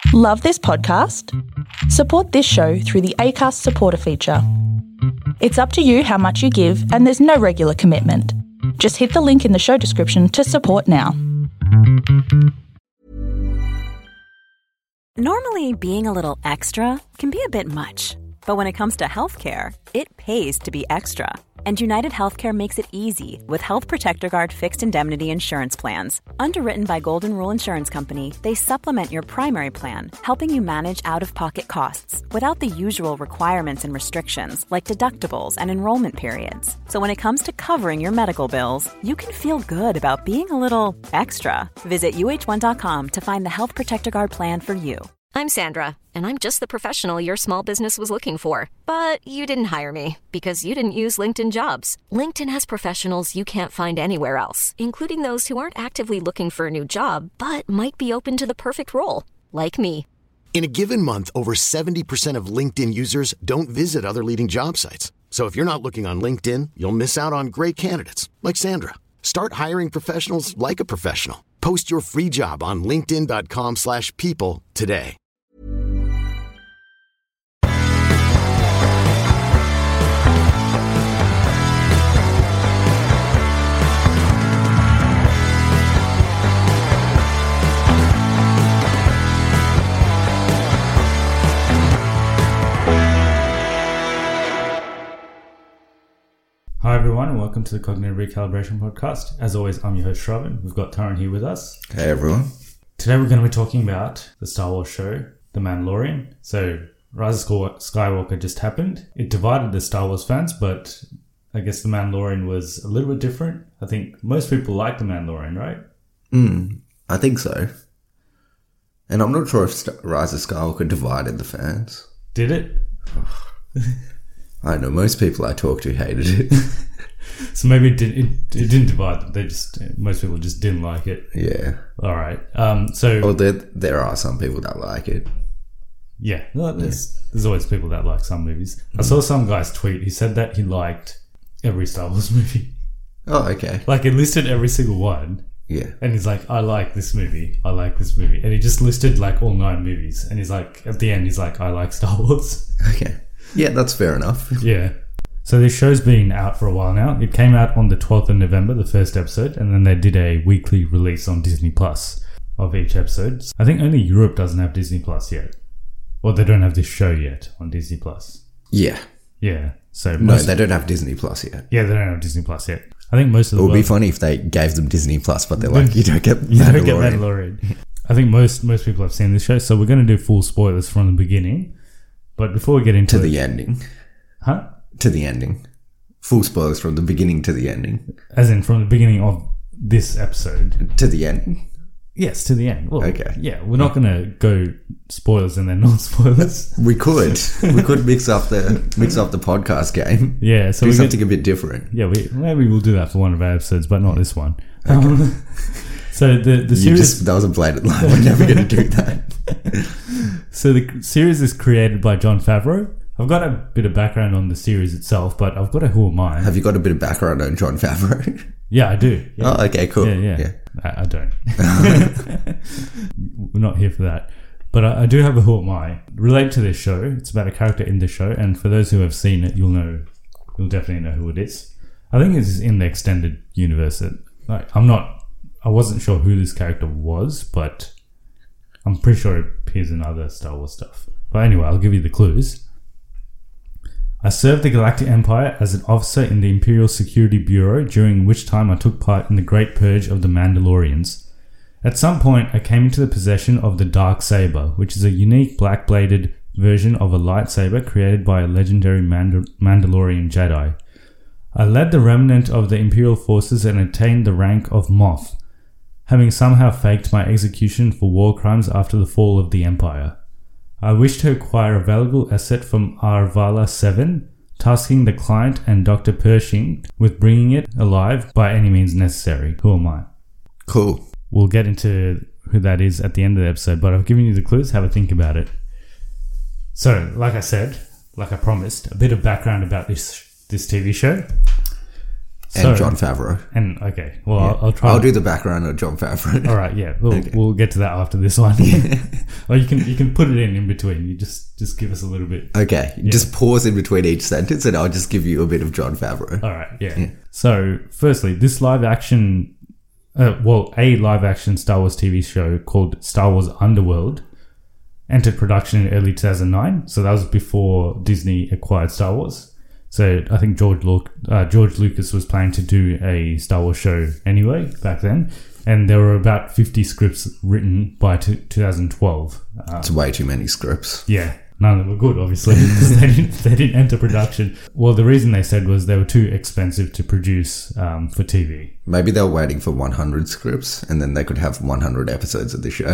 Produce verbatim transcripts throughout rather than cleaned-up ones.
Love this podcast? Support this show through the Acast supporter feature. It's up to you how much you give, and there's no regular commitment. Just hit the link in the show description to support now. Normally, being a little extra can be a bit much. But when it comes to healthcare, it pays to be extra. And United Healthcare makes it easy with Health Protector Guard fixed indemnity insurance plans. Underwritten by Golden Rule Insurance Company, they supplement your primary plan, helping you manage out-of-pocket costs without the usual requirements and restrictions like deductibles and enrollment periods. So when it comes to covering your medical bills, you can feel good about being a little extra. Visit U H one dot com to find the Health Protector Guard plan for you. I'm Sandra, and I'm just the professional your small business was looking for. But you didn't hire me because you didn't use LinkedIn Jobs. LinkedIn has professionals you can't find anywhere else, including those who aren't actively looking for a new job, but might be open to the perfect role, like me. In a given month, over seventy percent of LinkedIn users don't visit other leading job sites. So if you're not looking on LinkedIn, you'll miss out on great candidates, like Sandra. Start hiring professionals like a professional. Post your free job on linkedin.com slash people today. Hi everyone, and welcome to the Cognitive Recalibration Podcast. As always, I'm your host Shravan. We've got Taran here with us. Hey everyone. Today we're going to be talking about the Star Wars show, The Mandalorian. So, Rise of Skywalker just happened. It divided the Star Wars fans, but I guess The Mandalorian was a little bit different. I think most people like The Mandalorian, right? Mm, I think so. And I'm not sure if St- Rise of Skywalker divided the fans. Did it? I know most people I talk to hated it. So maybe it, did, it, it didn't divide them. They just most people just didn't like it. Yeah. All right. Um. So. Well, there there are some people that like it. Yeah. Well, there's yeah. there's always people that like some movies. Mm. I saw some guy's tweet. He said that he liked every Star Wars movie. Oh, okay. Like it listed every single one. Yeah. And he's like, I like this movie. I like this movie. And he just listed like all nine movies. And he's like, at the end, he's like, I like Star Wars. Okay. Yeah, that's fair enough. Yeah. So this show's been out for a while now. It came out on the twelfth of November, the first episode, and then they did a weekly release on Disney Plus of each episode. I think only Europe doesn't have Disney Plus yet. Or they don't have this show yet on Disney Plus. Yeah. Yeah. So No, they don't have Disney Plus yet. Yeah, they don't have Disney Plus yet. I think most of the It would world... be funny if they gave them Disney Plus, but they're like, you don't get Mandalorian. You don't get Mandalorian. I think most, most people have seen this show, so we're going to do full spoilers from the beginning. But before we get into To it, the ending. Huh? To the ending. Full spoilers from the beginning to the ending. As in from the beginning of this episode. To the ending. Yes, to the end. Well, okay. Yeah, we're not going to go spoilers and then non-spoilers. We could. We could mix up the mix up the podcast game. Yeah, so do we something get, a bit different. Yeah, we, maybe we'll do that for one of our episodes, but not this one. Okay. Um, so the the series just, that was a blatant lie. We're never going to do that. So the series is created by Jon Favreau. I've got a bit of background on the series itself, but I've got a who am I. Have you got a bit of background on Jon Favreau? Yeah, I do. Yeah. Oh, okay, cool. Yeah, yeah. yeah. I, I don't. We're not here for that. But I, I do have a who am I. Related to this show, it's about a character in the show, and for those who have seen it, you'll know, you'll definitely know who it is. I think it's in the extended universe. That, like, I'm not, I wasn't sure who this character was, but I'm pretty sure it appears in other Star Wars stuff. But anyway, I'll give you the clues. I served the Galactic Empire as an officer in the Imperial Security Bureau, during which time I took part in the Great Purge of the Mandalorians. At some point, I came into the possession of the Dark Saber, which is a unique black-bladed version of a lightsaber created by a legendary Mandal- Mandalorian Jedi. I led the remnant of the Imperial forces and attained the rank of Moff, having somehow faked my execution for war crimes after the fall of the Empire. I wish to acquire a valuable asset from Arvala seven, tasking the client and Doctor Pershing with bringing it alive by any means necessary. Who am I? Cool. We'll get into who that is at the end of the episode, but I've given you the clues. Have a think about it. So, like I said, like I promised, a bit of background about this this T V show. And So- Jon Favreau. And okay, well, I'll, I'll try. I'll do the background of Jon Favreau. All right, yeah, we'll Okay. we'll get to that after this one. Or you can you can put it in in between. You just just give us a little bit. Okay, just pause in between each sentence and I'll just give you a bit of Jon Favreau. All right, yeah. So, firstly, this live action, uh, well, a live action Star Wars T V show called Star Wars Underworld entered production in early two thousand nine. So that was before Disney acquired Star Wars. So I think George Lu- uh, George Lucas was planning to do a Star Wars show anyway back then, and there were about fifty scripts written by t- twenty twelve. Um, It's way too many scripts. yeah, none of them were good, obviously, because they didn't, they didn't enter production. Well, the reason they said was they were too expensive to produce um, for T V. Maybe they were waiting for one hundred scripts and then they could have one hundred episodes of the show.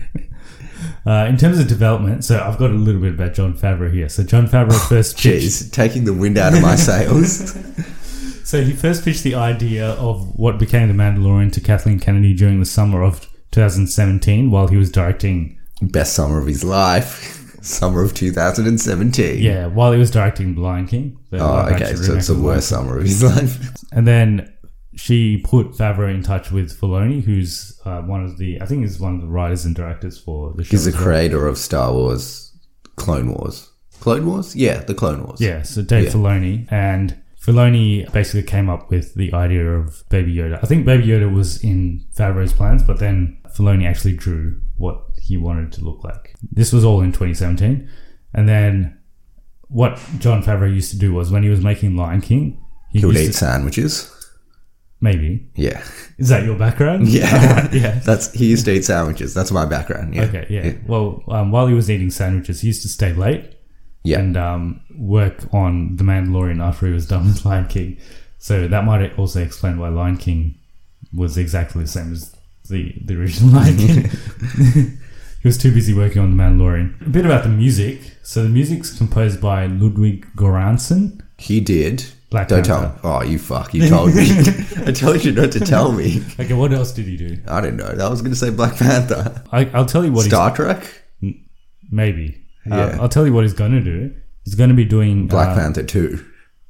Uh, in terms of development, so I've got a little bit about Jon Favreau here. So Jon Favreau first pitched, Jeez, taking the wind out of my sails. so he first pitched the idea of what became The Mandalorian to Kathleen Kennedy during the summer of twenty seventeen while he was directing. Best summer of his life. Summer of two thousand seventeen. Yeah, while he was directing The Lion King. the Oh, live okay, action so remake it's the of The Lion worst King. summer of his life. And then she put Favreau in touch with Filoni, who's uh, one of the, I think he's one of the writers and directors for the show. He's the as well. creator of Star Wars Clone Wars. Clone Wars? Yeah, the Clone Wars. Yeah, so Dave Yeah. Filoni. And Filoni basically came up with the idea of Baby Yoda. I think Baby Yoda was in Favreau's plans, but then Filoni actually drew what he wanted to look like. This was all in twenty seventeen. And then what Jon Favreau used to do was when he was making Lion King, he, He would used eat to, sandwiches. maybe. Yeah. Is that your background? Yeah. Alright, yeah. That's he used to eat sandwiches. That's my background. Yeah. Okay, yeah. Well, um, while he was eating sandwiches, he used to stay late Yeah. and um, work on The Mandalorian after he was done with Lion King. So that might also explain why Lion King was exactly the same as the, the original Lion King. He was too busy working on The Mandalorian. A bit about the music. So the music's composed by Ludwig Göransson. He did. Black Don't Panther. tell me. Oh, you fuck. You told me. I told you not to tell me. Okay, what else did he do? I don't know. I was going to say Black Panther. I, I'll tell you what Star Trek? he's... Maybe. Yeah. Uh, I'll tell you what he's going to do. He's going to be doing... Black uh, Panther two.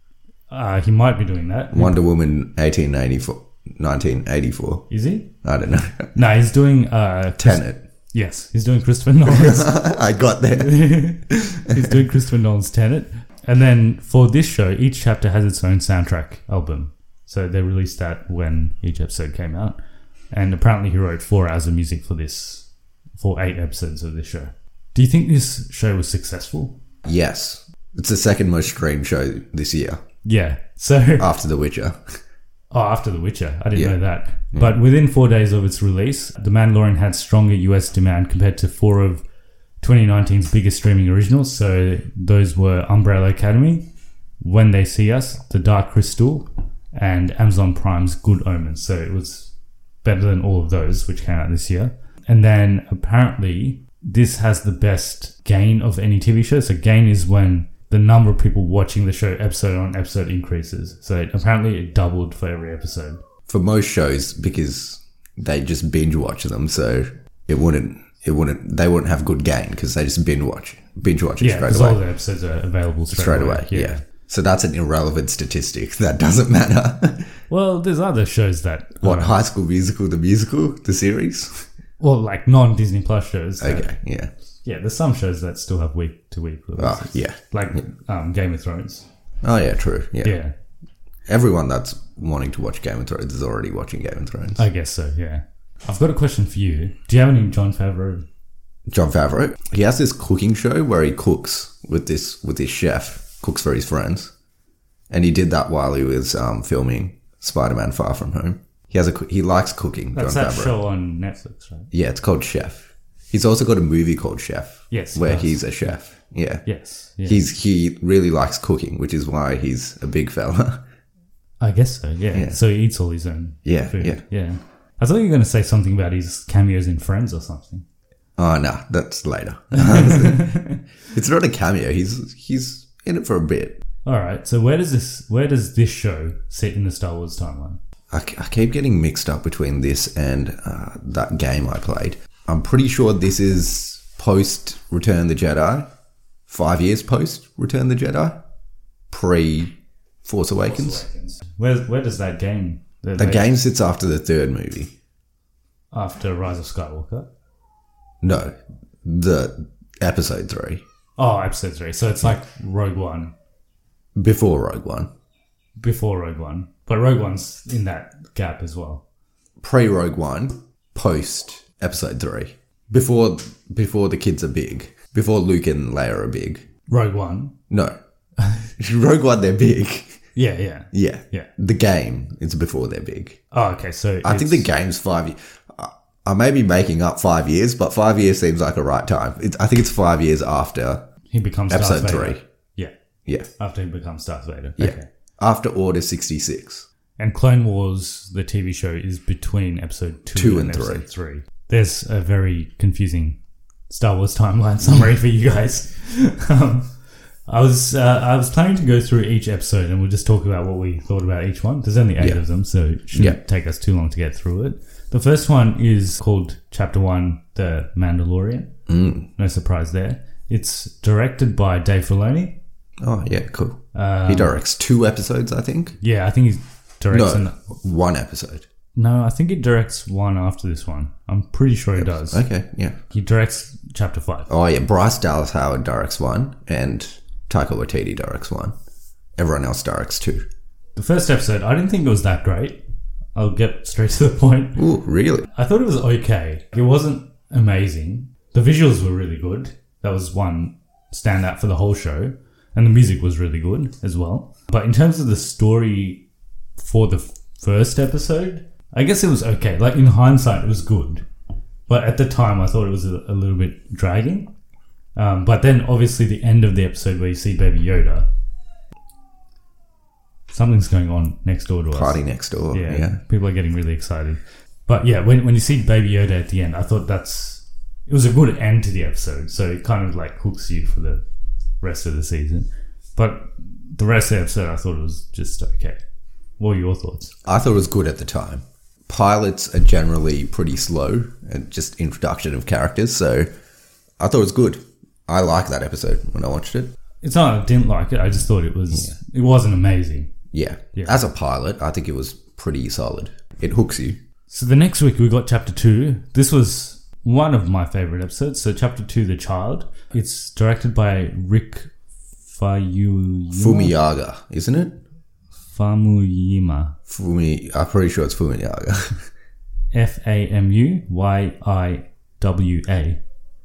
Uh, he might be doing that. Wonder Woman eighteen eighty-four. nineteen eighty-four. Is he? I don't know. No, he's doing... Uh, Tenet. Yes, he's doing Christopher Nolan's. I got there. He's doing Christopher Nolan's Tenet. And then for this show, each chapter has its own soundtrack album. So they released that when each episode came out. And apparently he wrote four hours of music for this, for eight episodes of this show. Do you think this show was successful? Yes. It's the second most streamed show this year Yeah. So, after The Witcher. oh, after The Witcher. I didn't Yeah. know that. But within four days of its release, The Mandalorian had stronger U S demand compared to four of twenty nineteen's biggest streaming originals. So those were Umbrella Academy, When They See Us, The Dark Crystal, and Amazon Prime's Good Omens. So it was better than all of those, which came out this year. And then apparently this has the best gain of any T V show. So gain is when the number of people watching the show episode on episode increases. So it, apparently it doubled for every episode. For most shows, because they just binge watch them, so it wouldn't, it wouldn't, they wouldn't have good gain because they just binge watch, binge watch it Yeah, straight because away. all the episodes are available straight, straight away, yeah. So that's an irrelevant statistic. That doesn't matter. Well, there's other shows that... What, uh, High School Musical, the musical, the series? well, like non-Disney Plus shows. that- Okay, yeah. Yeah, there's some shows that still have week-to-week Oh, releases. yeah. Like um, Game of Thrones. Oh, yeah, true. Yeah. Yeah, Everyone that's wanting to watch Game of Thrones is already watching Game of Thrones. I guess so, yeah. I've got a question for you. Do you have any Jon Favreau? Jon Favreau, he has this cooking show where he cooks with this with this chef, cooks for his friends, and he did that while he was um, filming Spider-Man: Far From Home. He has a coo- he likes cooking. That's Jon that Favreau. show on Netflix, right? Yeah, it's called Chef. He's also got a movie called Chef. Yes, he where does. he's a chef. Yeah, Yes. Yeah. he's he really likes cooking, which is why he's a big fella. I guess so, yeah. Yeah. So he eats all his own Yeah, food. yeah. yeah. I thought you were going to say something about his cameos in Friends or something. Oh no, that's later. It's not a cameo. He's he's in it for a bit. All right. So where does this where does this show sit in the Star Wars timeline? I, I keep getting mixed up between this and uh, that game I played. I'm pretty sure this is post Return the Jedi, five years post Return the Jedi, pre Force Awakens. Force Awakens. Where where does that game? The, the game sits after the third movie. After Rise of Skywalker? No, the episode three. Oh, episode three. So it's like Rogue One. Before Rogue One. Before Rogue One. But Rogue One's in that gap as well. Pre-Rogue One, post episode three. Before before the kids are big. Before Luke and Leia are big. Rogue One? No. Rogue One, they're big. Yeah, yeah. Yeah. Yeah. The game is before they're big. Oh, okay. So I think the game's five years. I may be making up five years, but five years seems like a right time. It's, I think it's five years after he becomes episode Darth Vader. three. Yeah. Yeah. After he becomes Darth Vader. Yeah. Okay. After Order sixty-six. And Clone Wars, the T V show, is between episode two, Two and, and three. episode three. There's a very confusing Star Wars timeline summary for you guys. um, I was uh, I was planning to go through each episode and we'll just talk about what we thought about each one. There's only eight Yeah. of them, so it shouldn't Yeah. take us too long to get through it. The first one is called Chapter One, The Mandalorian. Mm. No surprise there. It's directed by Dave Filoni. Oh, yeah, cool. Um, he directs two episodes, I think. Yeah, I think he directs. No, an, one episode. no, I think he directs one after this one. I'm pretty sure he does. Okay, yeah. He directs Chapter Five. Oh, yeah, Bryce Dallas Howard directs one, and Taika Waititi directs one. Everyone else directs two. The first episode, I didn't think it was that great. I'll get straight to the point. Ooh, really? I thought it was okay. It wasn't amazing. The visuals were really good. That was one standout for the whole show. And the music was really good as well. But in terms of the story for the f- first episode, I guess it was okay. Like in hindsight, it was good. But at the time, I thought it was a, a little bit dragging. Um, but then obviously the end of the episode where you see Baby Yoda, something's going on next door to us. Party next door. Yeah, Yeah. people are getting really excited. But yeah, when when you see Baby Yoda at the end, I thought that's it was a good end to the episode. So it kind of like hooks you for the rest of the season. But the rest of the episode, I thought it was just okay. What were your thoughts? I thought it was good at the time. Pilots are generally pretty slow and just introduction of characters, so I thought it was good. I liked that episode when I watched it. It's not I didn't like it. I just thought it was it wasn't amazing. Yeah. Yeah. As a pilot, I think it was pretty solid. It hooks you. So the next week we got chapter two. This was one of my favorite episodes. So chapter two, The Child. It's directed by Rick Famuyiwa. Fumiyaga, isn't it? Famuyima. Fumi, I'm pretty sure it's Fumiyaga. F A M U Y I W A.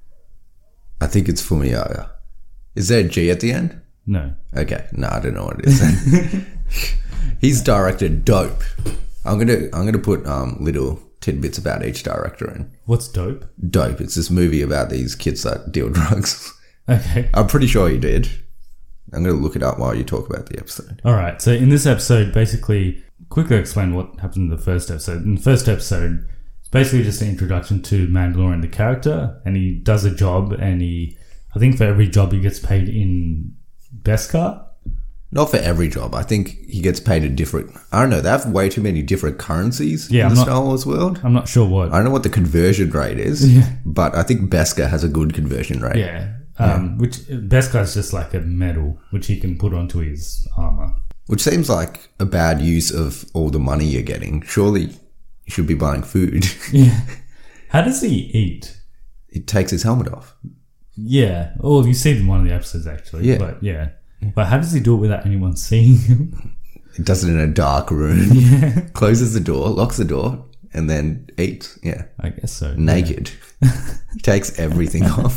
I think it's Fumiyaga. Is there a G at the end? No. Okay, no, I don't know what it is then. He's directed Dope. I'm gonna I'm gonna put um little tidbits about each director in. What's Dope? Dope. It's this movie about these kids that deal drugs. Okay. I'm pretty sure you did. I'm gonna look it up while you talk about the episode. All right. So in this episode, basically, quickly explain what happened in the first episode. In the first episode, it's basically just an introduction to Mandalorian, the character, and he does a job, and he, I think for every job he gets paid in Beskar. Not for every job. I think he gets paid a different... I don't know. They have way too many different currencies Yeah, in I'm the not- Star Wars world. I'm not sure what. I don't know what the conversion rate is, Yeah. but I think Beskar has a good conversion rate. Yeah. Um, Which Beskar is just like a medal, which he can put onto his armor. Which seems like a bad use of all the money you're getting. Surely you should be buying food. Yeah. How does he eat? He takes his helmet off. Yeah. Oh, you see it in one of the episodes actually. Yeah. But yeah. But how does he do it without anyone seeing him? He does it in a dark room. Yeah. Closes the door, locks the door, and then eats. Yeah. I guess so. Naked. He takes everything off.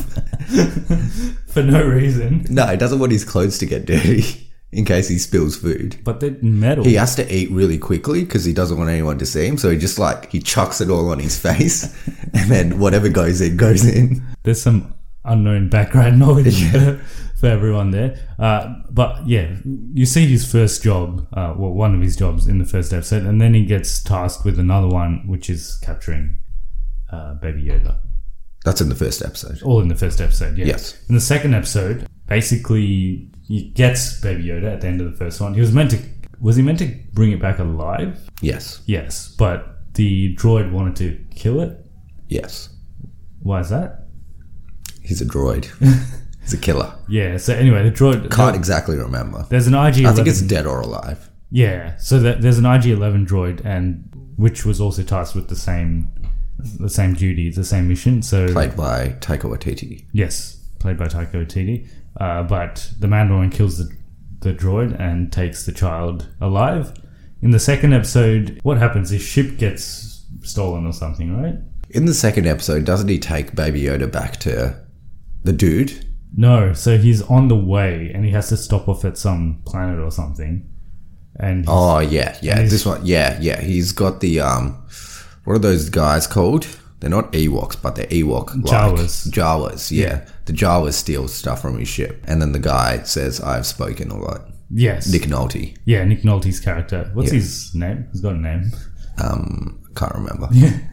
For no reason. No, he doesn't want his clothes to get dirty in case he spills food. But they're metal. He has to eat really quickly because he doesn't want anyone to see him. So he just like, he chucks it all on his face and then whatever goes in, goes in. There's some unknown background knowledge for, for everyone there. Uh, but yeah, you see his first job, uh, well, one of his jobs in the first episode, and then he gets tasked with another one, which is capturing uh, Baby Yoda. That's in the first episode. All in the first episode, yeah. Yes. In the second episode, basically, he gets Baby Yoda at the end of the first one. He was meant to, was he meant to bring it back alive? Yes. Yes, but the droid wanted to kill it. Yes. Why is that? He's a droid. He's a killer. Yeah, so anyway, the droid... Can't the, exactly remember. There's an I G eleven... I think it's dead or alive. Yeah, so that there's an I G eleven droid, and which was also tasked with the same the same duty, the same mission. So Played by Taika Waititi. Yes, played by Taika Waititi. Uh, but the Mandalorian kills the, the droid and takes the child alive. In the second episode, what happens? His ship gets stolen or something, right? In the second episode, doesn't he take Baby Yoda back to the dude? No, so he's on the way and he has to stop off at some planet or something. And he's- Oh, yeah, yeah. and This one, yeah, yeah. He's got the, um, what are those guys called? They're not Ewoks, but they're Ewok. Jawas. Jawas, yeah. The Jawas steal stuff from his ship. And then the guy says, I've spoken a lot. Yes. Nick Nolte. Yeah, Nick Nolte's character. What's Yeah. his name? He's got a name. Um, can't remember.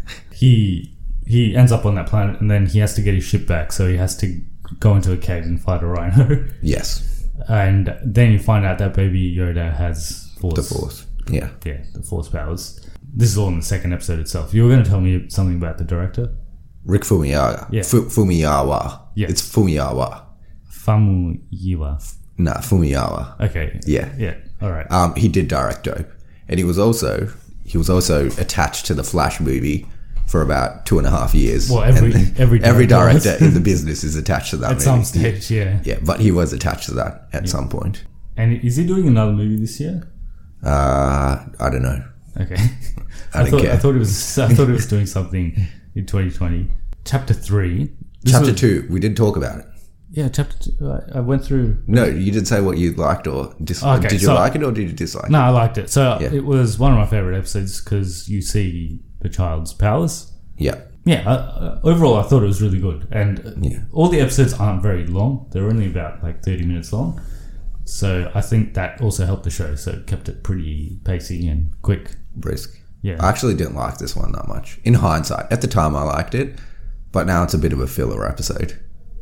he he ends up on that planet and then he has to get his ship back, so he has to go into a cave and fight a rhino. Yes. And then you find out that Baby Yoda has force. The Force. Yeah. Yeah, the force powers. This is all in the second episode itself. You were going to tell me something about the director? Rick Fumiyawa. Yeah. Fu- Fumiyawa. Yeah. It's Fumiyawa. Famuyiwa. Nah, Fumiyawa. Okay. Yeah. Yeah. All right. Um, he did direct Dope, and he was also he was also attached to the Flash movie for about two and a half years. Well, every- And every every director director in the business is attached to that. At movie. some stage, yeah. Yeah, but he was attached to that at some point. And is he doing another movie this year? Uh, I don't know. Okay. I don't thought, care. I thought it was. I thought it was doing something in twenty twenty. Chapter three. This Chapter was- two, we did talk about it. Yeah, chapter two. I, I went through. No, you did say what you liked or disliked. Okay, did you so- like it or did you dislike No, it? I liked it. So Yeah. it was one of my favorite episodes because you see the child's powers. Yeah. Yeah, uh, overall, I thought it was really good. And uh, Yeah. all the episodes aren't very long. They're only about like thirty minutes long. So I think that also helped the show. So it kept it pretty pacey and quick. Brisk. Yeah. I actually didn't like this one that much. In hindsight, at the time I liked it, but now it's a bit of a filler episode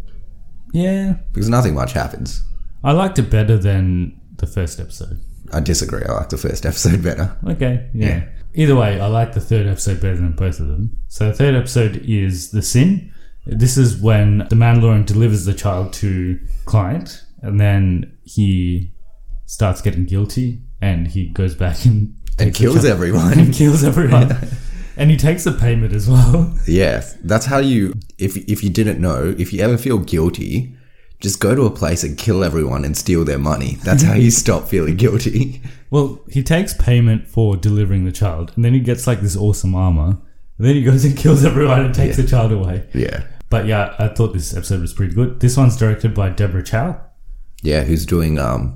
Yeah, because nothing much happens. I liked it better than the first episode. I disagree. I like the first episode better. Okay, yeah. Yeah. Either way, I like the third episode better than both of them. So the third episode is The Sin. This is when the Mandalorian delivers the child to client, and then he starts getting guilty, and he goes back and And takes the kills child- everyone. and kills everyone, and he takes a payment as well. Yeah, that's how you. If if you didn't know, if you ever feel guilty, just go to a place and kill everyone and steal their money. That's how you stop feeling guilty. Well, he takes payment for delivering the child, and then he gets like this awesome armor. And then he goes and kills everyone and takes Yeah. the child away. Yeah, But yeah, I thought this episode was pretty good. This one's directed by Deborah Chow. yeah. Who's doing um?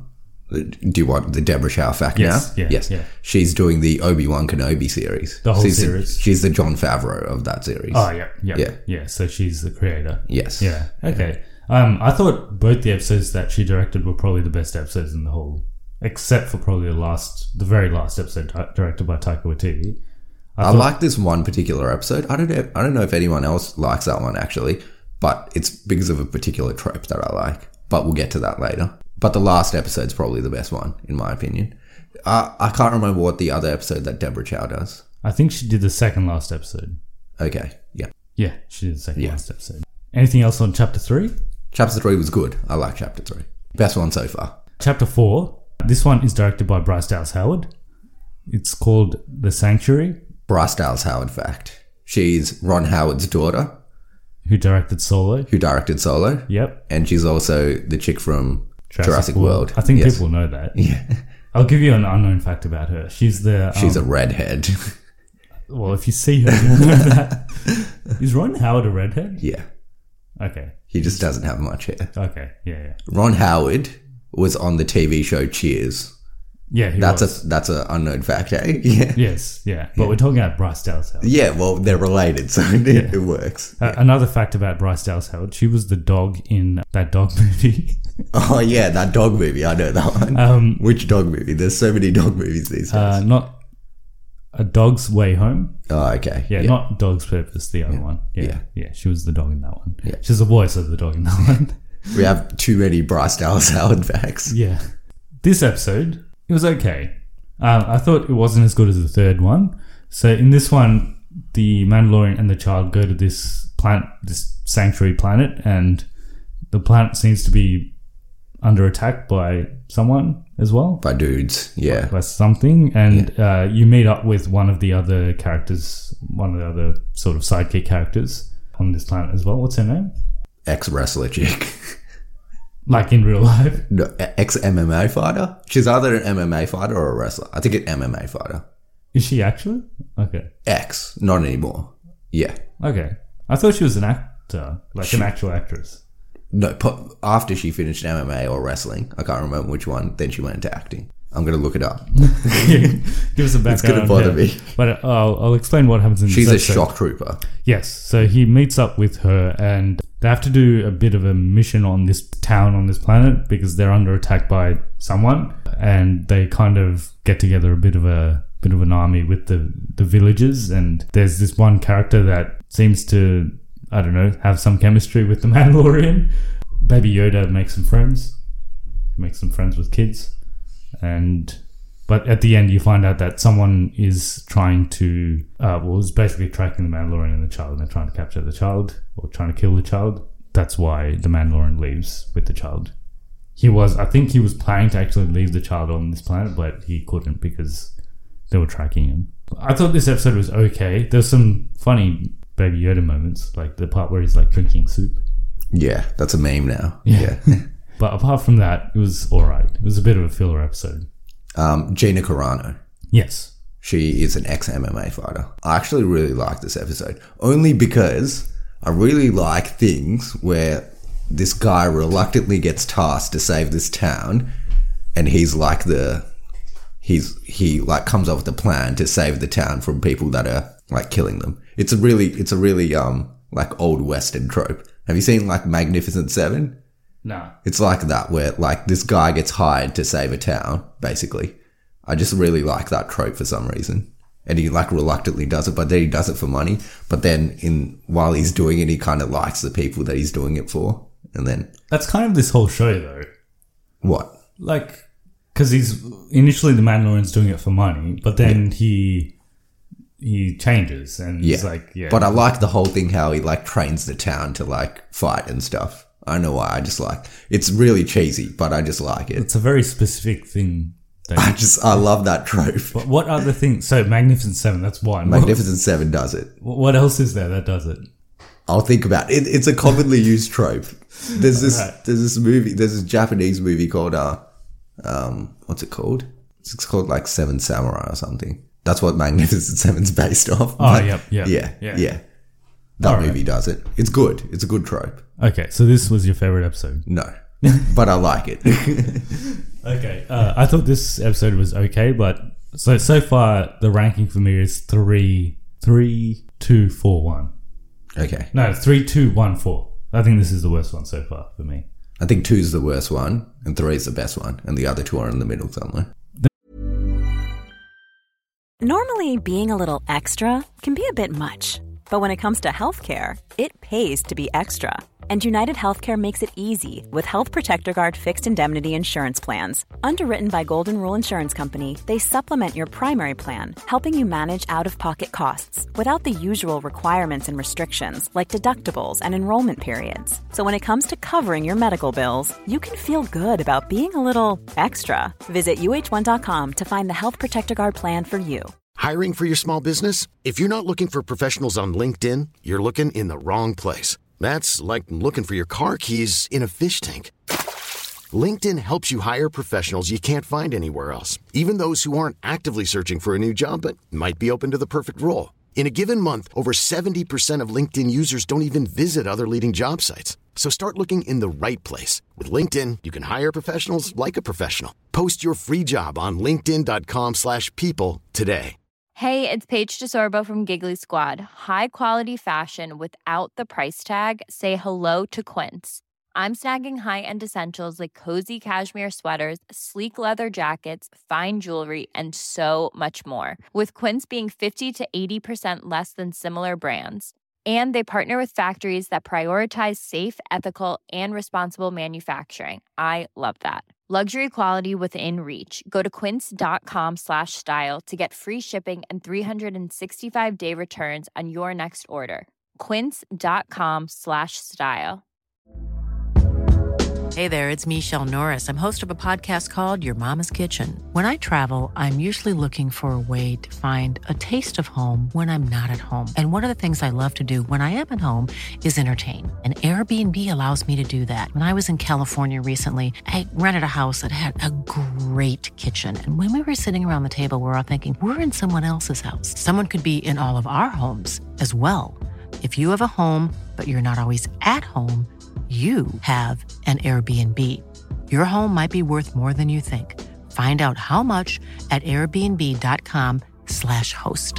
Do you want the Deborah Chow fact Yes, now? yeah, yes. yeah. She's doing the Obi-Wan Kenobi series. The whole she's series. The, she's the Jon Favreau of that series. Oh, yeah, yeah, Yeah. yeah. So she's the creator. Yes. Yeah. Okay. Um, I thought both the episodes that she directed were probably the best episodes in the whole, except for probably the last, the very last episode di- directed by Taika Waititi. I, thought- like this one particular episode. I don't know. I don't know if anyone else likes that one actually, but it's because of a particular trope that I like. But we'll get to that later. But the last episode's probably the best one, in my opinion. Uh, I can't remember what the other episode that Deborah Chow does. I think she did the second last episode. Okay, yeah. Yeah, she did the second Yeah. last episode. Anything else on chapter three? Chapter three was good. I like chapter three. Best one so far. Chapter four. This one is directed by Bryce Dallas Howard. It's called The Sanctuary, Bryce Dallas Howard fact. She's Ron Howard's daughter, who directed Solo. who directed Solo. Yep. And she's also the chick from Jurassic, World. I think Yes. people know that. Yeah. I'll give you an unknown fact about her. She's the. Um, She's a redhead. Well, if you see her, you'll know that. Is Ron Howard a redhead? Yeah. Okay. He just doesn't have much hair. Okay. Yeah. Yeah. Ron Howard was on the T V show Cheers. Yeah. He That's was. a that's an unknown fact, eh? Yeah. Yes. Yeah. But we're talking about Bryce Dallas Howard. Yeah, well, they're related, so it, it works. Uh, another fact about Bryce Dallas Howard: she was the dog in that dog movie. Oh, yeah, that dog movie. I know that one. Um, Which dog movie? There's so many dog movies these days. uh, not A Dog's Way Home. oh, okay. Yeah, not Dog's Purpose, the other one. Yeah, Yeah. yeah, she was the dog in that one. Yeah. She's the voice of the dog in that one. We have too many Bryce Dallas Howard facts. Yeah. This episode, it was okay. Uh, I thought it wasn't as good as the third one. So in this one, the Mandalorian and the child go to this planet, this sanctuary planet, and the planet seems to be under attack by someone as well. By dudes, yeah. By something. And yeah. uh, you meet up with one of the other characters, one of the other sort of sidekick characters on this planet as well. What's her name? Ex-wrestler chick. Like in real life? No, ex-M M A fighter? She's either an M M A fighter or a wrestler. I think an M M A fighter. Is she actually? Okay. Ex, not anymore. Yeah. Okay. I thought she was an actor, like she, an actual actress. No, after she finished M M A or wrestling, I can't remember which one, then she went into acting. I'm going to look it up. Give us a background. It's going to bother me. But uh, I'll, I'll explain what happens in She's this a episode. shock trooper. Yes. So he meets up with her and they have to do a bit of a mission on this town, on this planet, because they're under attack by someone. And they kind of get together a bit of a bit of an army with the, the villagers. And there's this one character that seems to, I don't know, have some chemistry with the Mandalorian. Baby Yoda makes some friends. He makes some friends with kids. And but at the end you find out that someone is trying to uh, well is basically tracking the Mandalorian and the child, and they're trying to capture the child or trying to kill the child. That's why the Mandalorian leaves with the child. He was I think he was planning to actually leave the child on this planet, but he couldn't because they were tracking him. I thought this episode was okay. There's some funny Baby Yoda moments, like the part where he's like drinking soup. Yeah, that's a meme now. Yeah. yeah. But apart from that, it was alright. It was a bit of a filler episode. Um, Gina Carano. Yes. She is an ex-M M A fighter. I actually really like this episode. Only because I really like things where this guy reluctantly gets tasked to save this town, and he's like the... He's he like comes up with a plan to save the town from people that are like killing them. It's a really it's a really um like old Western trope. Have you seen like Magnificent Seven? No. It's like that, where like this guy gets hired to save a town, basically. I just really like that trope for some reason. And he like reluctantly does it, but then he does it for money. But then in while he's doing it, he kind of likes the people that he's doing it for. And then... That's kind of this whole show though. What? Like, because he's... Initially the Mandalorian's doing it for money, but then yeah. he... He changes and yeah. he's like... yeah. But I like the whole thing how he like trains the town to like fight and stuff. I don't know why, I just like... It's really cheesy, but I just like it. It's a very specific thing. That I just... I love that trope. But what other things... So, Magnificent Seven, that's one. Magnificent Seven does it. What else is there that does it? I'll think about it. It's a commonly used trope. There's this... Right. There's this movie... There's this Japanese movie called... Uh, um, what's it called? It's called like Seven Samurai or something. That's what Magnificent Seven's based off. Oh, but yep, yep. Yeah, yeah. Yeah. That All movie right. does it. It's good. It's a good trope. Okay, so this was your favorite episode? No, but I like it. Okay, uh, I thought this episode was okay, but so so far the ranking for me is three, three, two, four, one. Okay. No, three, two, one, four. I think this is the worst one so far for me. I think two's the worst one, and three's the best one, and the other two are in the middle somewhere. Normally, being a little extra can be a bit much. But when it comes to healthcare, it pays to be extra. And United Healthcare makes it easy with Health Protector Guard fixed indemnity insurance plans. Underwritten by Golden Rule Insurance Company, they supplement your primary plan, helping you manage out-of-pocket costs without the usual requirements and restrictions like deductibles and enrollment periods. So when it comes to covering your medical bills, you can feel good about being a little extra. Visit U H one dot com to find the Health Protector Guard plan for you. Hiring for your small business? If you're not looking for professionals on LinkedIn, you're looking in the wrong place. That's like looking for your car keys in a fish tank. LinkedIn helps you hire professionals you can't find anywhere else, even those who aren't actively searching for a new job but might be open to the perfect role. In a given month, over seventy percent of LinkedIn users don't even visit other leading job sites. So start looking in the right place. With LinkedIn, you can hire professionals like a professional. Post your free job on linkedin.com slash people today. Hey, it's Paige DeSorbo from Giggly Squad. High quality fashion without the price tag. Say hello to Quince. I'm snagging high-end essentials like cozy cashmere sweaters, sleek leather jackets, fine jewelry, and so much more. With Quince being fifty to eighty percent less than similar brands. And they partner with factories that prioritize safe, ethical, and responsible manufacturing. I love that. Luxury quality within reach. Go to quince.com slash style to get free shipping and three sixty-five day returns on your next order. Quince.com slash style. Hey there, it's Michelle Norris. I'm host of a podcast called Your Mama's Kitchen. When I travel, I'm usually looking for a way to find a taste of home when I'm not at home. And one of the things I love to do when I am at home is entertain. And Airbnb allows me to do that. When I was in California recently, I rented a house that had a great kitchen. And when we were sitting around the table, we were all thinking, we're in someone else's house. Someone could be in all of our homes as well. If you have a home, but you're not always at home, you have an Airbnb. Your home might be worth more than you think. Find out how much at airbnb.com slash host.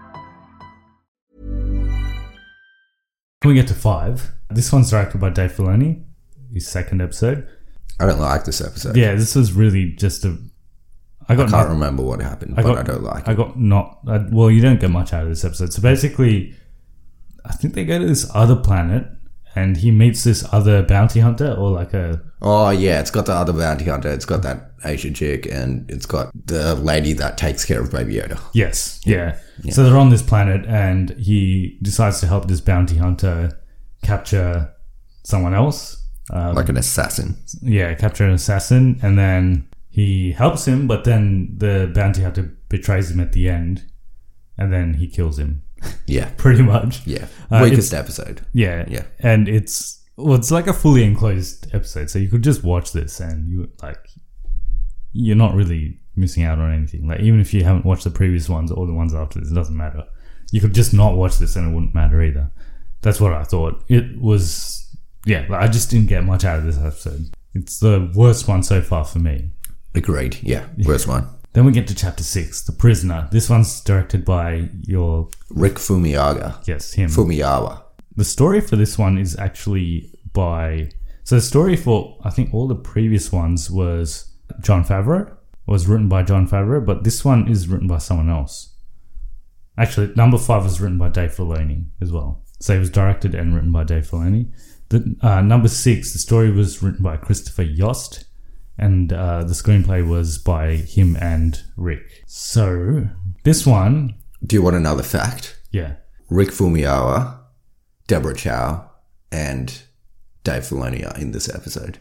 Can we get to five? This one's directed by Dave Filoni, his second episode. I don't like this episode. Yeah, this was really just a... I, got I can't not, remember what happened, I but got, I don't like it. I got not... I, well, you don't get much out of this episode. So basically, I think they go to this other planet and he meets this other bounty hunter or like a... Oh, yeah, it's got the other bounty hunter. It's got that Asian chick and it's got the lady that takes care of Baby Yoda. Yes, yeah. yeah. So they're on this planet and he decides to help this bounty hunter capture someone else. Um, like an assassin. Yeah, capture an assassin. And then he helps him, but then the bounty hunter betrays him at the end and then he kills him. Yeah. Pretty much. Yeah. Weakest uh, episode. Yeah. Yeah. And it's, well, it's like a fully enclosed episode. So you could just watch this and you like, you're not really missing out on anything. Like, even if you haven't watched the previous ones or the ones after this, it doesn't matter. You could just not watch this and it wouldn't matter either. That's what I thought. It was, yeah, like I just didn't get much out of this episode. It's the worst one so far for me. Agreed. Yeah. Worst one. Then we get to chapter six, The Prisoner. This one's directed by your... Rick Fumiyaga. Yes, him. Fumiyawa. The story for this one is actually by... So the story for, I think, all the previous ones was Jon Favreau. Was written by Jon Favreau, but this one is written by someone else. Actually, number five was written by Dave Filoni as well. So it was directed and written by Dave Filoni. The, uh, number six, the story was written by Christopher Yost. And uh, the screenplay was by him and Rick. So, this one... Do you want another fact? Yeah. Rick Fumiyawa, Deborah Chow, and Dave Filoni are in this episode.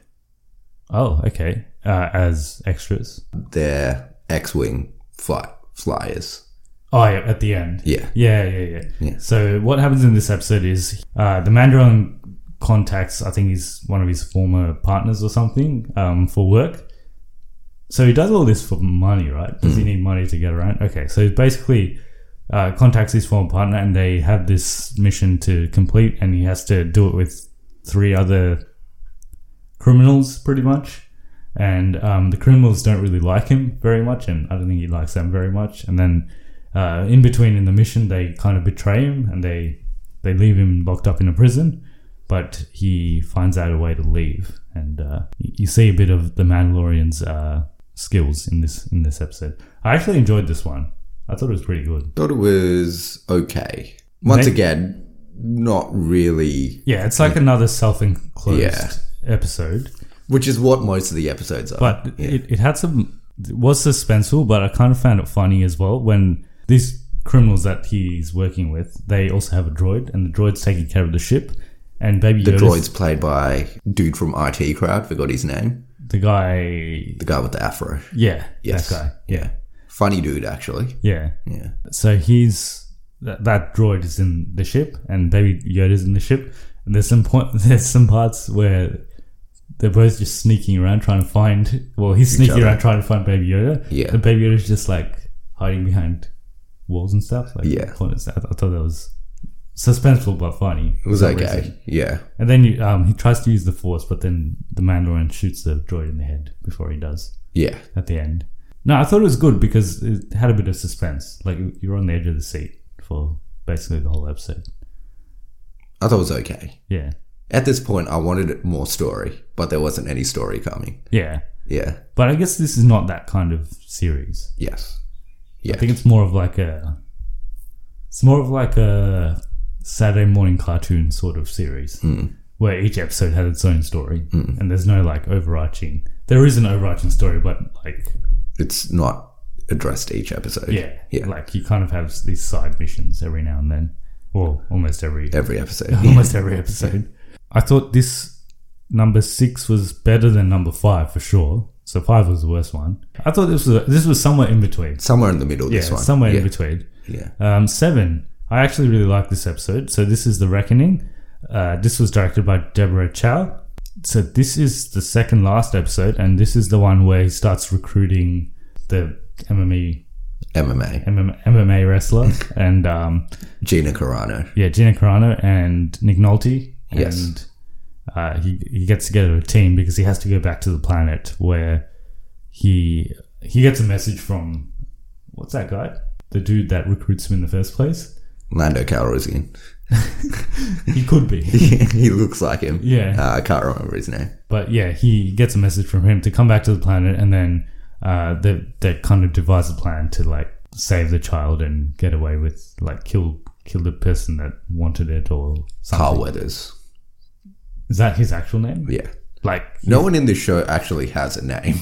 Oh, okay. Uh, as extras? They're X-Wing flight flyers. Oh, yeah, at the end. Yeah. Yeah, yeah, yeah. yeah. So, what happens in this episode is uh, the Mandarin contacts, I think he's one of his former partners or something, um, for work. So he does all this for money, right? Does mm. he need money to get around? Okay, so he basically uh, contacts his former partner and they have this mission to complete and he has to do it with three other criminals, pretty much. And um, the criminals don't really like him very much and I don't think he likes them very much. And then uh, in between in the mission, they kind of betray him and they, they leave him locked up in a prison. But he finds out a way to leave, and uh, you see a bit of the Mandalorian's uh, skills in this in this episode. I actually enjoyed this one. I thought it was pretty good. Thought it was okay. Once Maybe, again, not really. Yeah, it's like another self-enclosed yeah. episode, which is what most of the episodes are. But yeah. it, it had some. It was suspenseful, but I kind of found it funny as well when these criminals that he's working with, they also have a droid, and the droid's taking care of the ship. And Baby The Yoda's, droid's played by dude from I T Crowd. Forgot his name. The guy... The guy with the afro. Yeah. Yes. That guy. Yeah. Funny dude, actually. Yeah. Yeah. So he's... That, that droid is in the ship and Baby Yoda's in the ship. And there's some point, there's some parts where they're both just sneaking around trying to find... Well, he's sneaking around trying to find Baby Yoda. Yeah. And Baby Yoda's just like hiding behind walls and stuff. Like, yeah. I thought that was... suspenseful but funny. It was okay, reason. yeah. And then you, um, he tries to use the Force, but then the Mandalorian shoots the droid in the head before he does. Yeah. At the end. No, I thought it was good because it had a bit of suspense. Like, you're on the edge of the seat for basically the whole episode. I thought it was okay. Yeah. At this point, I wanted more story, but there wasn't any story coming. Yeah. Yeah. But I guess this is not that kind of series. Yes. Yeah. I think it's more of like a... It's more of like a... Saturday morning cartoon sort of series mm. where each episode has its own story mm. and there's no like overarching there is an overarching story but like it's not addressed each episode. Yeah, yeah. Like you kind of have these side missions every now and then, or almost every every episode, almost every episode. I thought this number six was better than number five for sure. So five was the worst one. I thought this was a, this was somewhere in between. Somewhere in the middle, Yeah, this one. somewhere yeah. in between. Yeah. Um, seven. I actually really like this episode. So this is The Reckoning. Uh, this was directed by Deborah Chow. So this is the second last episode, and this is the one where he starts recruiting the M M A M M A. M M A, M M A wrestler and um, Gina Carano. yeah, Gina Carano and Nick Nolte. Yes. And uh, he he gets together a team because he has to go back to the planet where he he gets a message from what's that guy? The dude that recruits him in the first place. Lando Calrissian. He could be. He looks like him. Yeah. Uh, I can't remember his name. But yeah, he gets a message from him to come back to the planet, and then uh, they they kind of devise a plan to like save the child and get away with like kill kill the person that wanted it or something. Carl Weathers. Is that his actual name? Yeah. Like No one in this show actually has a name.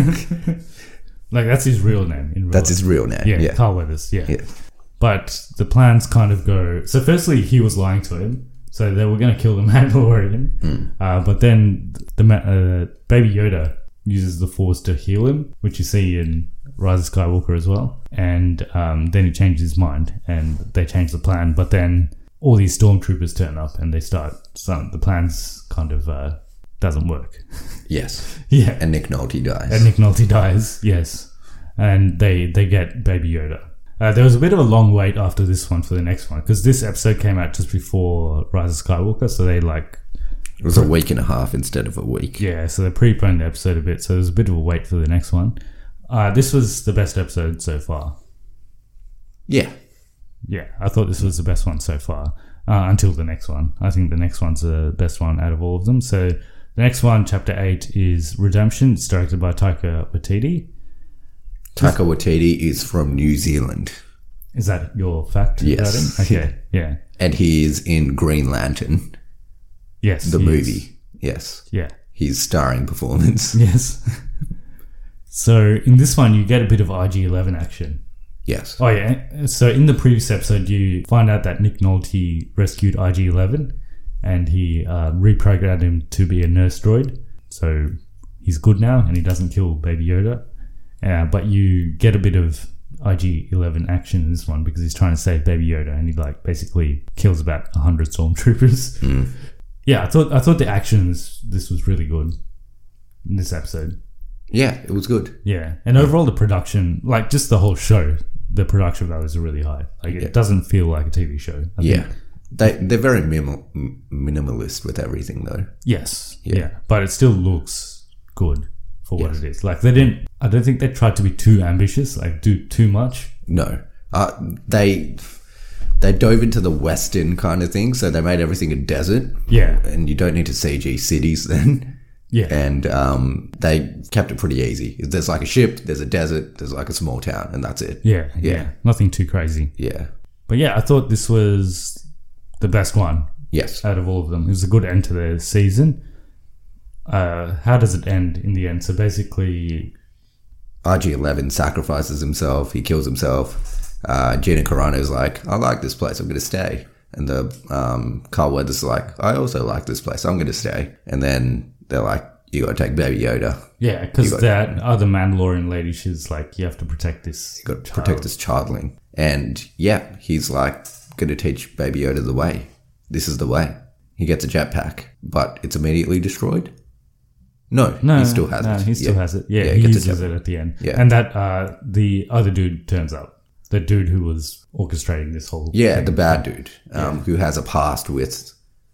like that's his real name. In real That's life. his real name. Yeah, Yeah. Carl Weathers. Yeah. Yeah. But the plans kind of go. So firstly, he was lying to him. So they were going to kill the Mandalorian. Mm. Uh, but then the ma- uh, Baby Yoda uses the Force to heal him, which you see in Rise of Skywalker as well. And um, then he changes his mind, and they change the plan. But then all these stormtroopers turn up, and they start. So the plans kind of uh, doesn't work. Yes. Yeah. And Nick Nolte dies. And Nick Nolte dies, yes. And they, they get Baby Yoda. Uh, there was a bit of a long wait after this one for the next one, because this episode came out just before Rise of Skywalker, so they like... It was a week and a half instead of a week. Yeah, so they preponed the episode a bit, so there was a bit of a wait for the next one. Uh, this was the best episode so far. Yeah. Yeah, I thought this was the best one so far, uh, until the next one. I think the next one's the best one out of all of them. So the next one, Chapter eight, is Redemption. It's directed by Taika Waititi. Taika Waititi is from New Zealand. Is that your fact? Yes. About him? Okay, yeah. And he is in Green Lantern, Yes. the he movie. is. Yes. Yeah. His starring performance. Yes. So in this one, you get a bit of I G eleven action. Yes. Oh yeah. So in the previous episode, you find out that Nick Nolte rescued I G eleven, and he uh, reprogrammed him to be a nurse droid. So he's good now, and he doesn't kill Baby Yoda. Uh, but you get a bit of I G eleven action in this one because he's trying to save Baby Yoda, and he like basically kills about a hundred stormtroopers. Mm. Yeah, I thought I thought the action was, this was really good in this episode. Yeah, it was good. Yeah, and overall the production, like just the whole show, the production values are really high. Like it Yeah. doesn't feel like a T V show. I Yeah. think- They, they're very minimal, m- minimalist with everything, though. yes. Yeah. Yeah. But it still looks good for what Yes. it is. Like they didn't. I don't think they tried to be too ambitious, like do too much. No. Uh, they they dove into the Western kind of thing, so they made everything a desert. Yeah. And you don't need to C G cities then. Yeah. And um, they kept it pretty easy. There's like a ship, there's a desert, there's like a small town, and that's it. Yeah. Yeah. Yeah. Nothing too crazy. Yeah. But yeah, I thought this was the best one Yes. out of all of them. It was a good end to the season. Uh, how does it end in the end? So basically, R G eleven sacrifices himself, he kills himself. Uh, Gina Carano's like, I like this place, I'm going to stay. And the um, Carl Weathers is like, I also like this place, I'm going to stay. And then they're like, you got to take Baby Yoda. yeah, because You got- that other Mandalorian lady, she's like, you have to protect this. You got to protect this childling. And yeah, he's like, going to teach Baby Yoda the way. This is the way. He gets a jetpack, but it's immediately destroyed. No, No, he still has no, it. he still Yeah. has it. Yeah, Yeah, he he gets a uses jetpack. it at the end. Yeah. And that uh, the other dude turns up. The dude who was orchestrating this whole Yeah, thing. the bad dude um, who has a past with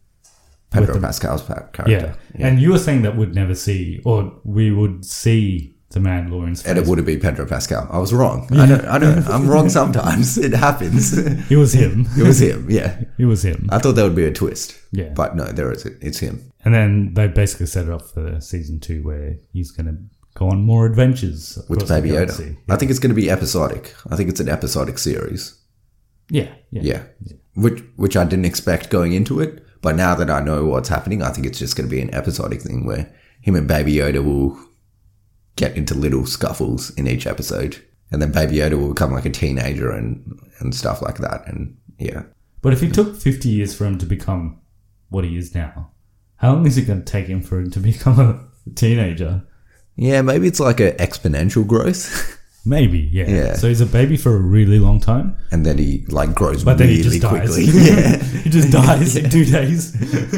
Pedro With the- Pascal's pa- Yeah. character. And you were saying that we'd never see, or we would see the Mandalorian's face. And it would have been Pedro Pascal. I was wrong. I don't. I don't. I'm wrong sometimes. It happens. It was him. It was him. Yeah. It was him. I thought there would be a twist. Yeah. But no, there is. It's him. And then they basically set it up for season two where he's going to go on more adventures With across the Baby Yoda. galaxy. I think it's going to be episodic. I think it's an episodic series. Yeah. Yeah. Yeah. Which which I didn't expect going into it. But now that I know what's happening, I think it's just going to be an episodic thing where him and Baby Yoda will get into little scuffles in each episode. And then Baby Yoda will become like a teenager and, and stuff like that. And yeah. But if it took fifty years for him to become what he is now, how How long is it going to take him for him to become a teenager? Yeah, maybe it's like an exponential growth. Maybe, yeah. Yeah. So he's a baby for a really long time. And then he like grows But then really he just dies. quickly. Yeah. He just dies in two days.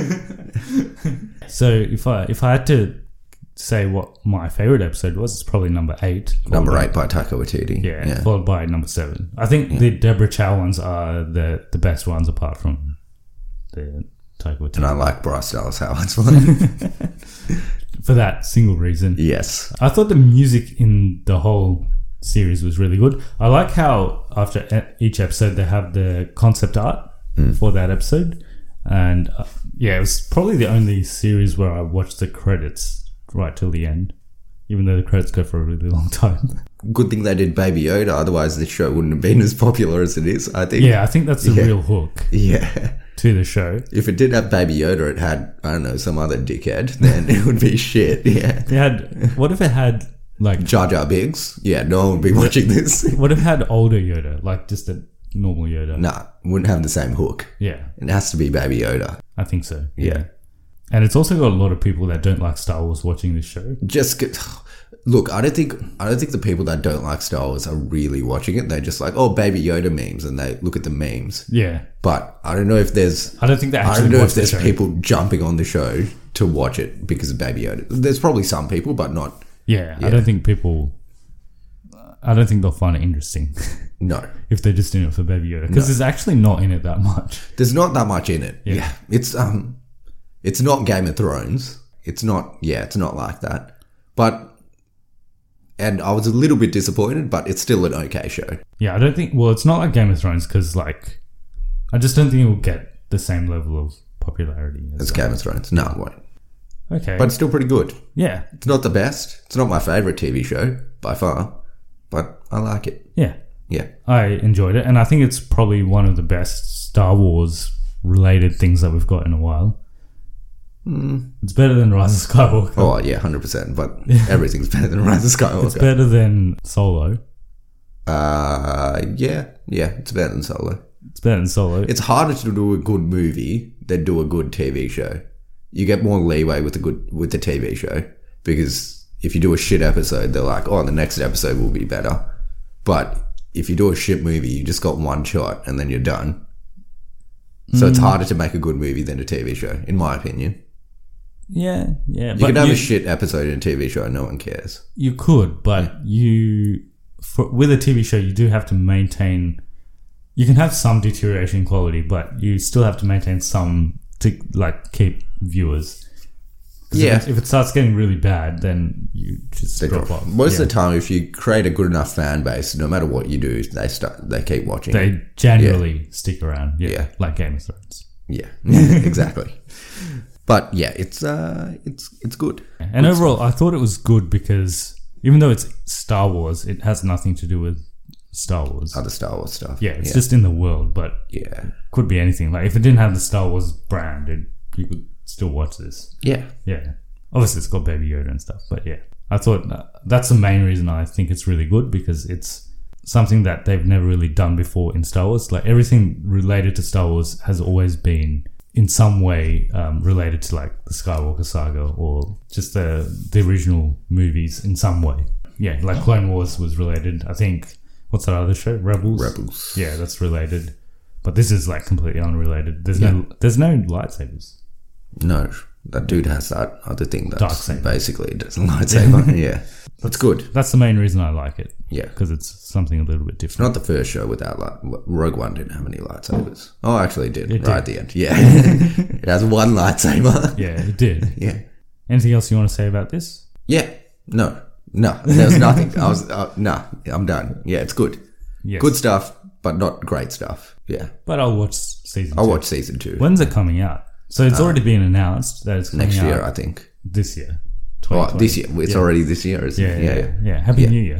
So if I if I had to say what my favorite episode was, it's probably number eight. Number eight by Taika Waititi. Yeah, yeah. followed by number seven. I think Yeah. the Deborah Chow ones are the, the best ones apart from the Taika Waititi. And I like Bryce Dallas Howard's one. For that single reason. Yes. I thought the music in the whole series was really good. I like how after e- each episode they have the concept art Mm. for that episode. And uh, yeah, it was probably the only series where I watched the credits right till the end, even though the credits go for a really long time. Good thing they did Baby Yoda, otherwise this show wouldn't have been as popular as it is, I think. Yeah, I think that's the Yeah. real hook Yeah. to the show. If it did have Baby Yoda, it had, I don't know, some other dickhead, then it would be shit. Yeah. It had, what if it had like Jar Jar Binks? Yeah, no one would be watching this. what if it had older Yoda, like just a normal Yoda? Nah, wouldn't have the same hook. Yeah, It has to be Baby Yoda. I think so. Yeah. And it's also got a lot of people that don't like Star Wars watching this show. Just get, look, I don't think I don't think the people that don't like Star Wars are really watching it. They're just like, oh, Baby Yoda memes, and they look at the memes. Yeah. But I don't know if there's I don't think they I actually don't know watch if the there's show. people jumping on the show to watch it because of Baby Yoda. There's probably some people, but not. Yeah, Yeah. I don't think people. I don't think they'll find it interesting No, if they're just in it for Baby Yoda, because there's actually not in it that much. there's not that much in it. Yeah. Yeah, it's um, it's not Game of Thrones. It's not. Yeah, it's not like that. But and I was a little bit disappointed, but it's still an okay show. Yeah, I don't think. Well, it's not like Game of Thrones because, like, I just don't think it will get the same level of popularity as It's Game of Thrones. No, it won't. Okay, But it's still pretty good. yeah, It's not the best. It's not my favorite T V show by far, but I like it. yeah, Yeah. I enjoyed it, and I think it's probably one of the best Star Wars related things that we've got in a while. Mm. It's better than Rise of Skywalker. Oh, yeah, one hundred percent. But everything's better than Rise of Skywalker. It's better than Solo. Uh, yeah. Yeah, it's better than Solo. It's better than Solo. It's harder to do a good movie than do a good T V show. You get more leeway with a good with the T V show because if you do a shit episode, they're like, oh, the next episode will be better. But if you do a shit movie, you just got one shot and then you're done. So Mm. it's harder to make a good movie than a T V show, in my opinion. yeah, yeah. You but can have you, a shit episode in a T V show and no one cares. you could, but you for, with a T V show, you do have to maintain. You can have some deterioration in quality, but you still have to maintain some to like keep viewers. 'Cause Yeah. If it, if it starts getting really bad, then you just They drop drop. off. Most Yeah. of the time, if you create a good enough fan base, no matter what you do, they start. They keep watching. it. They generally stick around. Yeah, Yeah. like Game of Thrones. Yeah, exactly. But yeah, it's uh, it's it's good. And overall, I thought it was good because even though it's Star Wars, it has nothing to do with Star Wars. Other Star Wars stuff. Yeah, it's just in the world, but yeah, could be anything. Like if it didn't have the Star Wars brand, it, you could still watch this. yeah. Yeah, obviously it's got Baby Yoda and stuff, but yeah, I thought uh, that's the main reason I think it's really good because it's something that they've never really done before in Star Wars. Like everything related to Star Wars has always been in some way um, related to like the Skywalker saga or just the the original movies in some way. Yeah, like Clone Wars was related. I think what's that other show? Rebels. Rebels. Yeah, that's related. But this is like completely unrelated. There's no there's no lightsabers. No, that dude has that other thing that's Darksaber. basically does a lightsaber. Yeah, that's good. That's the main reason I like it. Yeah. because it's something a little bit It's different. not the first show without light. Rogue One didn't have any lightsabers. Oh, actually, it did. It right did. at the end. Yeah, it has one lightsaber. Yeah, it did. Yeah. Anything else you want to say about this? Yeah. No. No. There's nothing. I was. Uh, no. I'm done. Yeah, it's good. Yes. Good stuff, but not great stuff. Yeah. But I'll watch season I'll two. watch season two. When's it coming out? So it's already been announced that it's coming Next out year, I think. this year. Oh, twenty twenty. this year. It's Yeah. already this year, isn't Yeah, it? yeah, yeah. yeah. Happy Yeah. New Year.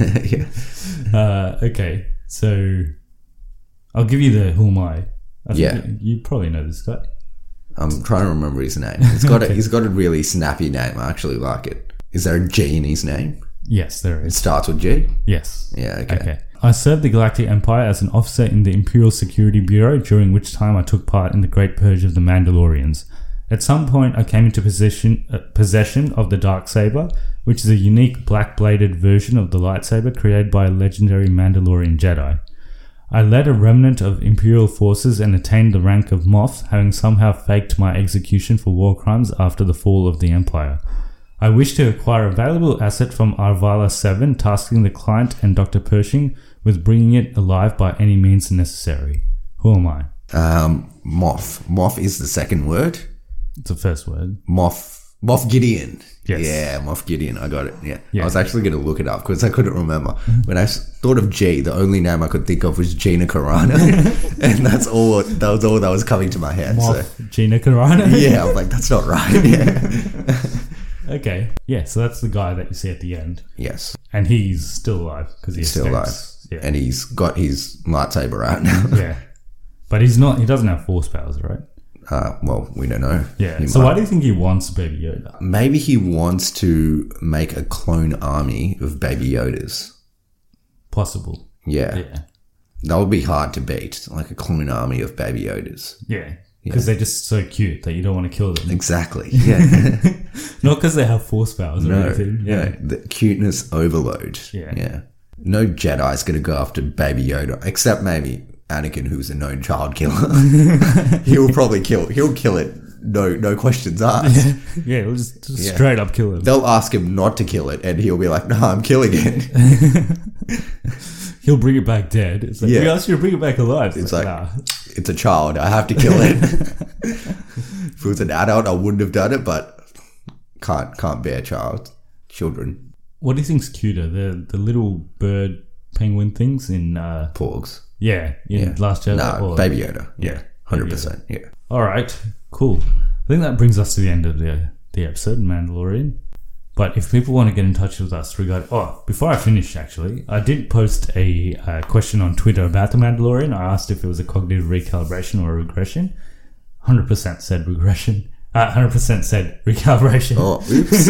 yeah. uh, okay, so I'll give you the who am I. I think Yeah. you, you probably know this guy. I'm trying to remember his name. He's got a, he's got a really snappy name. I actually like it. Is there a G in his name? Yes, there It is. starts with G? Yes. Yeah, okay. Okay. I served the Galactic Empire as an officer in the Imperial Security Bureau, during which time I took part in the Great Purge of the Mandalorians, At some point, I came into possession, uh, possession of the Darksaber, which is a unique black-bladed version of the lightsaber created by a legendary Mandalorian Jedi. I led a remnant of Imperial forces and attained the rank of Moff, having somehow faked my execution for war crimes after the fall of the Empire. I wish to acquire a valuable asset from Arvala seven, tasking the client and Doctor Pershing with bringing it alive by any means necessary. Who am I? Um, Moff. Moff is the second word. It's the first word. Moff. Moff Gideon. Yes. Yeah, Moff Gideon. I got it. Yeah. Yeah. I was actually going to look it up because I couldn't remember. When I s- thought of G, the only name I could think of was Gina Carano. And that's all, that was all that was coming to my head. Moff So, Gina Carano? yeah, I was like, that's not right. Yeah. Okay. Yeah, so that's the guy that you see at the end. Yes. And he's still alive because he He's still alive. escapes. Yeah. And he's got his lightsaber out now. yeah. But he's not, he doesn't have force powers, right? Uh, well, we don't know. Yeah. He So might- why do you think he wants Baby Yoda? Maybe he wants to make a clone army of Baby Yodas. Possible. Yeah. Yeah. That would be hard to beat, like a clone army of Baby Yodas. Yeah. Because they're just so cute that you don't want to kill them. Exactly. Yeah. Not because they have force powers or no, anything. Yeah. no. The cuteness overload. Yeah. Yeah. No Jedi's going to go after Baby Yoda, except maybe Anakin, who's a known child killer. He'll probably kill. He'll kill it. No, no questions asked. Yeah, we'll just, just Yeah. straight up kill him. They'll ask him not to kill it, and he'll be like, "No, I'm killing it." He'll bring it back dead. It's like, Yeah. we asked you to bring it back alive. It's like, like, nah. it's a child. I have to kill it. If it was an adult, I wouldn't have done it, but can't can't bear child children. What do you think's cuter? The the little bird penguin things in uh Porgs. yeah, in Yeah. Last Jedi. No, or- Baby Yoda. Yeah, Yeah, hundred percent. Yeah. All right, cool. I think that brings us to the end of the the episode, Mandalorian. But if people want to get in touch with us regarding... Oh, before I finish, actually, I did post a uh, question on Twitter about the Mandalorian. I asked if it was a cognitive recalibration or a regression. one hundred percent said regression. Uh, one hundred percent said recalibration. Oh,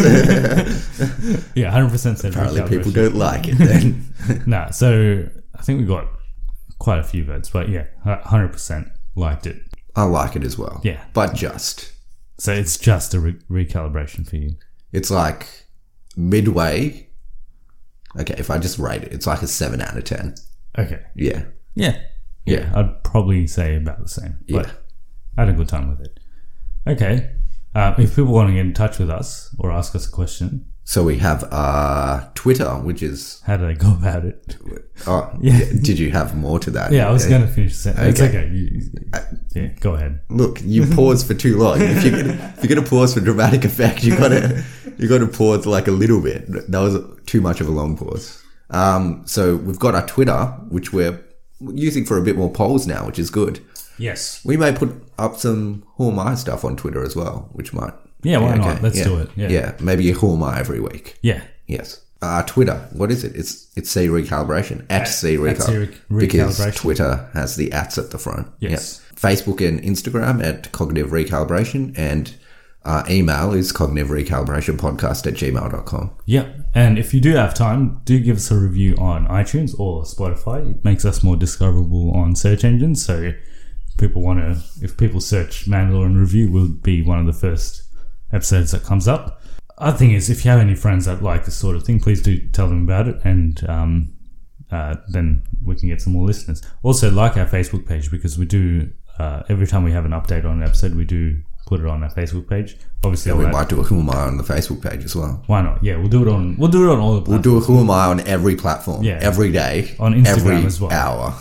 oops. Yeah, one hundred percent said Apparently recalibration. people don't like it then. Nah, so I think we got quite a few votes. But yeah, one hundred percent liked it. I like it as well. Yeah. But just. So it's just a re- recalibration for you. It's like midway. Okay, if I just rate it, it's like a seven out of ten. Okay. Yeah. Yeah. Yeah, I'd probably say about the same. But Yeah. I had a good time with it. Okay. Uh, if people want to get in touch with us or ask us a question, So we have uh, Twitter, which is. how do they go about it? Oh, Yeah. yeah. Did you have more to that? Yeah, I was Yeah. going to finish the sentence. It's Okay. okay. You, you- yeah, go ahead. Look, you pause for too long. If you're gonna, if you're gonna pause for dramatic effect, you gotta you gotta pause like a little bit. That was too much of a long pause. Um, so we've got our Twitter, which we're using for a bit more polls now, which is good. Yes. We may put up some Who Am I stuff on Twitter as well, which might. Yeah, why be not? Let's yeah. do it. Yeah. yeah, maybe a Who Am I every week. Yeah. Yes. Uh, Twitter, what is it? It's it's C Recalibration. At, At- C at C Recalibration. Rec- Because Recalibration. Twitter has the ats at the front. Yes. Yep. Facebook and Instagram at Cognitive Recalibration. And our email is cognitive recalibration podcast at gmail dot com. Yeah. And if you do have time, do give us a review on iTunes or Spotify. It makes us more discoverable on search engines. So if people want to, if people search Mandalorian Review, we'll be one of the first episodes that comes up. Other thing is, if you have any friends that like this sort of thing, please do tell them about it, and um, uh, then we can get some more listeners. Also, like our Facebook page, because we do, uh, every time we have an update on an episode, we do put it on our Facebook page. Obviously, Yeah, all we that- might do a Who Am I on the Facebook page as well. why not? Yeah, we'll do it on, we'll do it on all the We'll platforms. do a Who Am I on every platform. Yeah. Every day. On Instagram every as well. hour.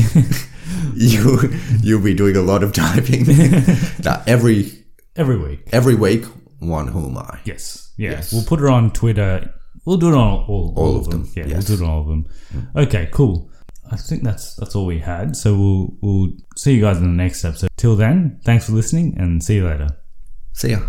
you, you'll be doing a lot of typing. Nah, every, Every week. every week, one Who Am I. Yes. Yeah. Yes. We'll put it on Twitter. We'll do it on all, all, All of of them. them, Yeah, yes. we'll do it on all of them. Okay, cool. I think that's that's all we had. So we'll we'll see you guys in the next episode. Till then, thanks for listening and see you later. See ya.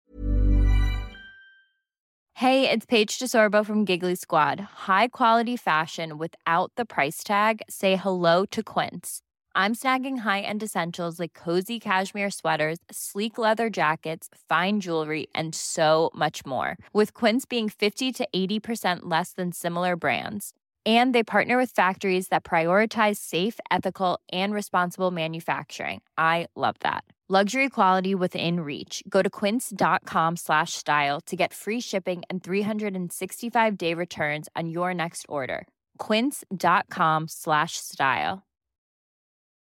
Hey, it's Paige DeSorbo from Giggly Squad. High quality fashion without the price tag. Say hello to Quince. I'm snagging high-end essentials like cozy cashmere sweaters, sleek leather jackets, fine jewelry, and so much more. With Quince being fifty to eighty percent less than similar brands. And they partner with factories that prioritize safe, ethical, and responsible manufacturing. I love that. Luxury quality within reach. Go to quince.com slash style to get free shipping and three sixty-five day returns on your next order. Quince.com slash style.